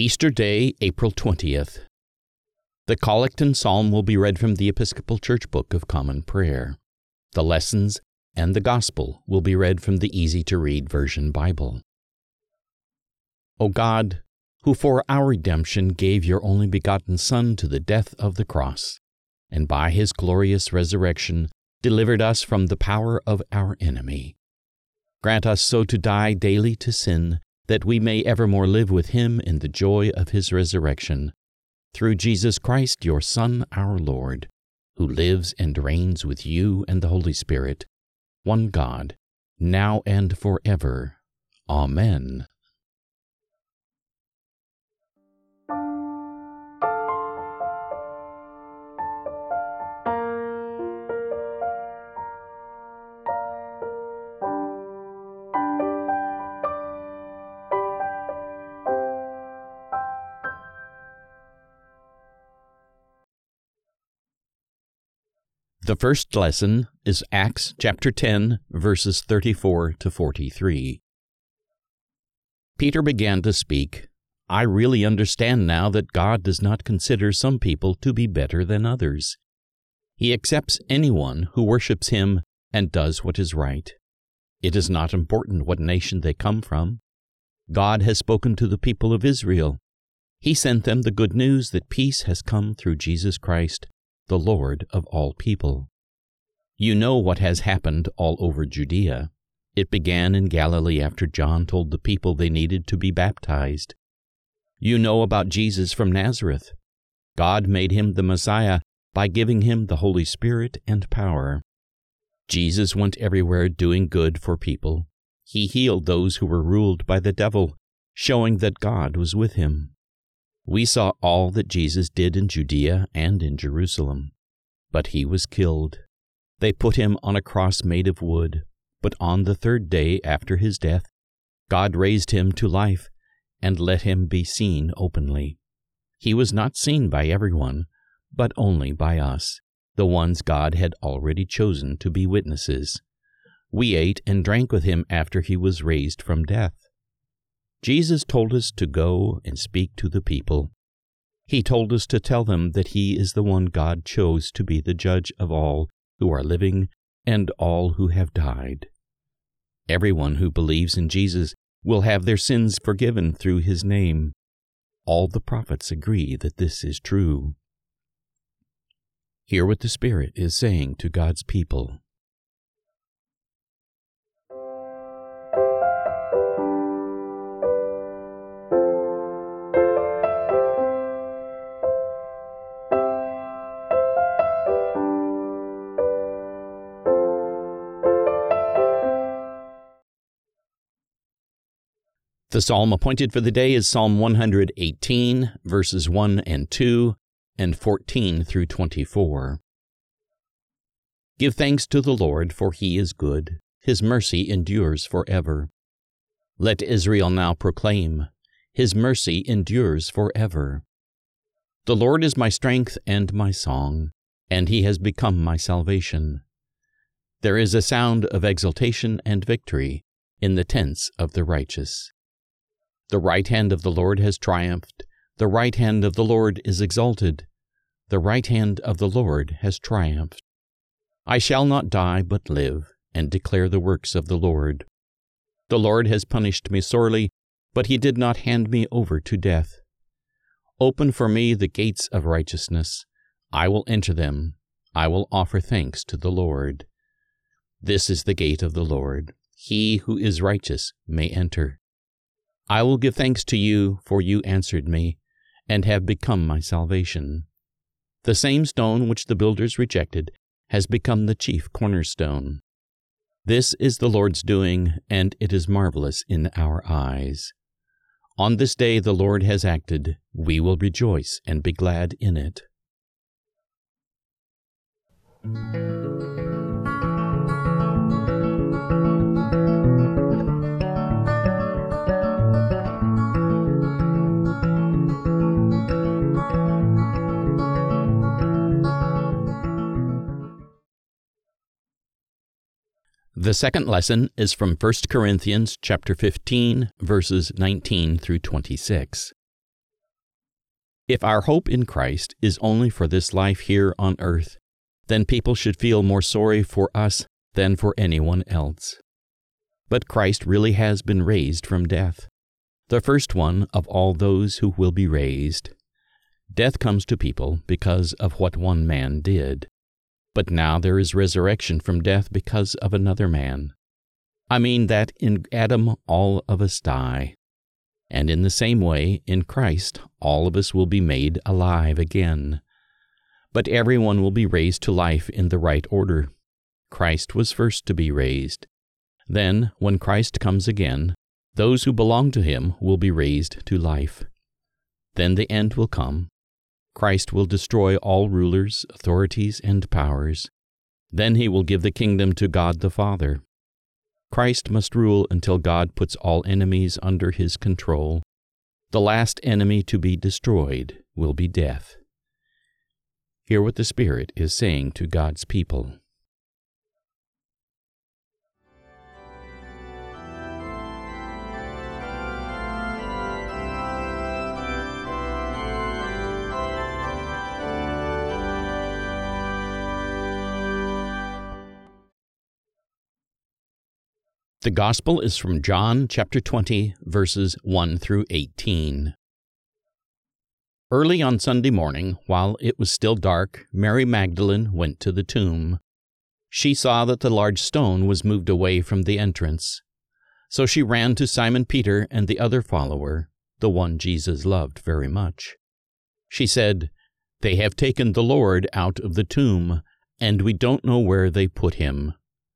Easter Day, April 20th. The Collect and Psalm will be read from the Episcopal Church Book of Common Prayer. The lessons and the Gospel will be read from the easy-to-read Version Bible. O God, who for our redemption gave your only begotten Son to the death of the cross, and by his glorious resurrection delivered us from the power of our enemy, grant us so to die daily to sin, that we may evermore live with him in the joy of his resurrection, through Jesus Christ, your Son, our Lord, who lives and reigns with you and the Holy Spirit, one God, now and forever. Amen. The first lesson is Acts chapter 10, verses 34 to 43. Peter began to speak. I really understand now that God does not consider some people to be better than others. He accepts anyone who worships him and does what is right. It is not important what nation they come from. God has spoken to the people of Israel. He sent them the good news that peace has come through Jesus Christ, the Lord of all people. You know what has happened all over Judea. It began in Galilee after John told the people they needed to be baptized. You know about Jesus from Nazareth. God made him the Messiah by giving him the Holy Spirit and power. Jesus went everywhere doing good for people. He healed those who were ruled by the devil, showing that God was with him. We saw all that Jesus did in Judea and in Jerusalem. But he was killed. They put him on a cross made of wood, but on the third day after his death, God raised him to life and let him be seen openly. He was not seen by everyone, but only by us, the ones God had already chosen to be witnesses. We ate and drank with him after he was raised from death. Jesus told us to go and speak to the people. He told us to tell them that he is the one God chose to be the judge of all who are living and all who have died. Everyone who believes in Jesus will have their sins forgiven through his name. All the prophets agree that this is true. Hear what the Spirit is saying to God's people. The psalm appointed for the day is Psalm 118, verses 1 and 2, and 14 through 24. Give thanks to the Lord, for he is good. His mercy endures forever. Let Israel now proclaim, his mercy endures forever. The Lord is my strength and my song, and he has become my salvation. There is a sound of exultation and victory in the tents of the righteous. The right hand of the Lord has triumphed. The right hand of the Lord is exalted. The right hand of the Lord has triumphed. I shall not die, but live, and declare the works of the Lord. The Lord has punished me sorely, but he did not hand me over to death. Open for me the gates of righteousness. I will enter them. I will offer thanks to the Lord. This is the gate of the Lord. He who is righteous may enter. I will give thanks to you, for you answered me, and have become my salvation. The same stone which the builders rejected has become the chief cornerstone. This is the Lord's doing, and it is marvelous in our eyes. On this day the Lord has acted. We will rejoice and be glad in it. The second lesson is from 1 Corinthians chapter 15, verses 19 through 26. If our hope in Christ is only for this life here on earth, then people should feel more sorry for us than for anyone else. But Christ really has been raised from death, the first one of all those who will be raised. Death comes to people because of what one man did. But now there is resurrection from death because of another man. I mean that in Adam all of us die. And in the same way, in Christ, all of us will be made alive again. But everyone will be raised to life in the right order. Christ was first to be raised. Then, when Christ comes again, those who belong to him will be raised to life. Then the end will come. Christ will destroy all rulers, authorities, and powers. Then he will give the kingdom to God the Father. Christ must rule until God puts all enemies under his control. The last enemy to be destroyed will be death. Hear what the Spirit is saying to God's people. The Gospel is from John chapter 20, verses 1 through 18. Early on Sunday morning, while it was still dark, Mary Magdalene went to the tomb. She saw that the large stone was moved away from the entrance. So she ran to Simon Peter and the other follower, the one Jesus loved very much. She said, "They have taken the Lord out of the tomb, and we don't know where they put him."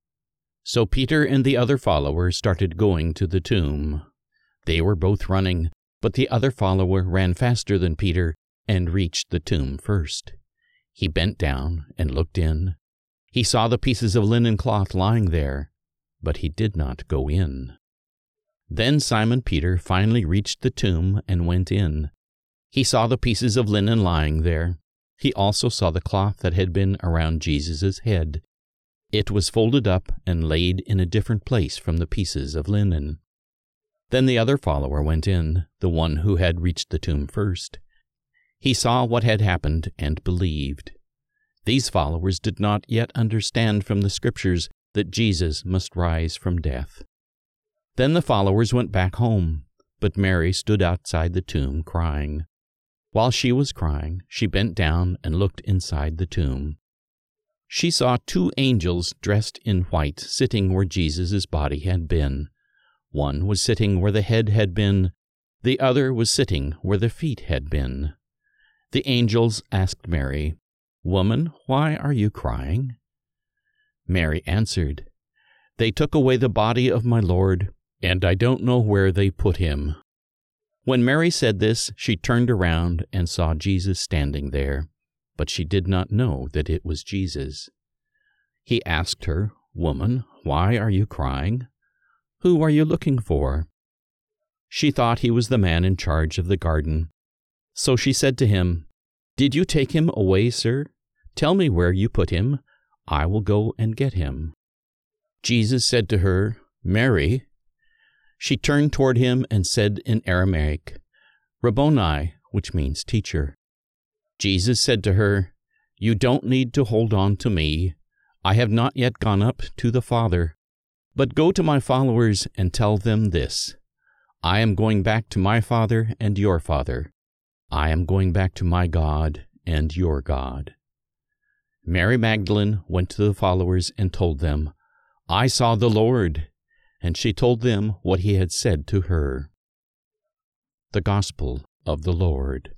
So Peter and the other follower started going to the tomb. They were both running, but the other follower ran faster than Peter and reached the tomb first. He bent down and looked in. He saw the pieces of linen cloth lying there, but he did not go in. Then Simon Peter finally reached the tomb and went in. He saw the pieces of linen lying there. He also saw the cloth that had been around Jesus' head. It was folded up and laid in a different place from the pieces of linen. Then the other follower went in, the one who had reached the tomb first. He saw what had happened and believed. These followers did not yet understand from the Scriptures that Jesus must rise from death. Then the followers went back home, but Mary stood outside the tomb crying. While she was crying, she bent down and looked inside the tomb. She saw 2 angels dressed in white sitting where Jesus' body had been. One was sitting where the head had been, the other was sitting where the feet had been. The angels asked Mary, "Woman, why are you crying?" Mary answered, "They took away the body of my Lord, and I don't know where they put him." When Mary said this, she turned around and saw Jesus standing there, but she did not know that it was Jesus. He asked her, "Woman, why are you crying? Who are you looking for?" She thought he was the man in charge of the garden. So she said to him, "Did you take him away, sir? Tell me where you put him. I will go and get him." Jesus said to her, "Mary." She turned toward him and said in Aramaic, "Rabboni," which means teacher. Jesus said to her, "You don't need to hold on to me. I have not yet gone up to the Father. But go to my followers and tell them this. I am going back to my Father and your Father. I am going back to my God and your God." Mary Magdalene went to the followers and told them, "I saw the Lord," and she told them what he had said to her. The Gospel of the Lord.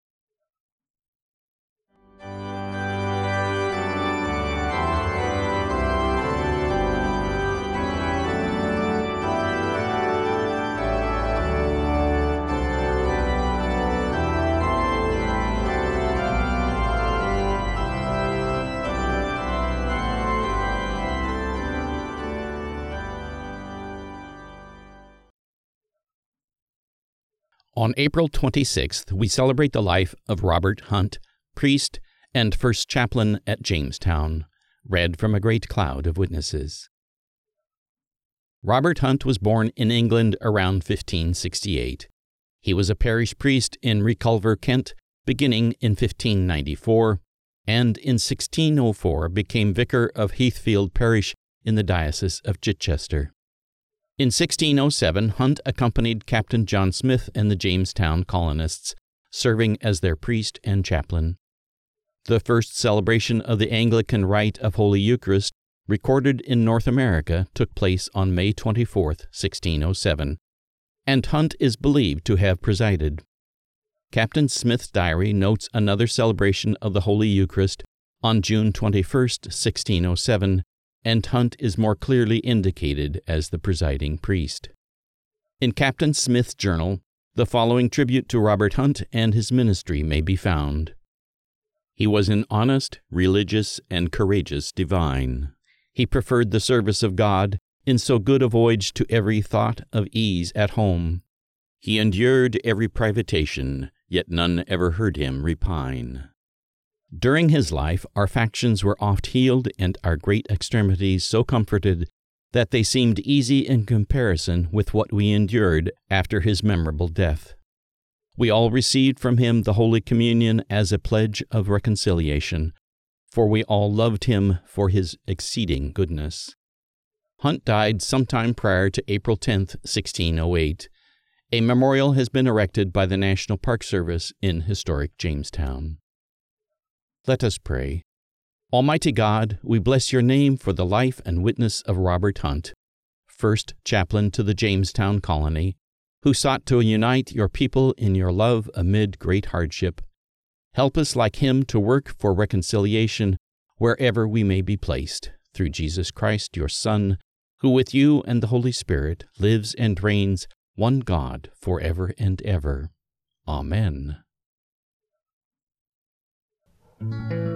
On April 26th, we celebrate the life of Robert Hunt, priest and first chaplain at Jamestown, read from a great cloud of witnesses. Robert Hunt was born in England around 1568. He was a parish priest in Reculver, Kent, beginning in 1594, and in 1604 became vicar of Heathfield Parish in the Diocese of Chichester. In 1607, Hunt accompanied Captain John Smith and the Jamestown colonists, serving as their priest and chaplain. The first celebration of the Anglican rite of Holy Eucharist recorded in North America took place on May 24, 1607, and Hunt is believed to have presided. Captain Smith's diary notes another celebration of the Holy Eucharist on June 21, 1607, and Hunt is more clearly indicated as the presiding priest. In Captain Smith's journal, the following tribute to Robert Hunt and his ministry may be found. He was an honest, religious, and courageous divine. He preferred the service of God in so good a voyage to every thought of ease at home. He endured every privation, yet none ever heard him repine. During his life, our factions were oft healed, and our great extremities so comforted that they seemed easy in comparison with what we endured after his memorable death. We all received from him the Holy Communion as a pledge of reconciliation, for we all loved him for his exceeding goodness. Hunt died sometime prior to April 10, 1608. A memorial has been erected by the National Park Service in historic Jamestown. Let us pray. Almighty God, we bless your name for the life and witness of Robert Hunt, first chaplain to the Jamestown colony, who sought to unite your people in your love amid great hardship. Help us like him to work for reconciliation wherever we may be placed, through Jesus Christ, your Son, who with you and the Holy Spirit lives and reigns, one God, forever and ever. Amen.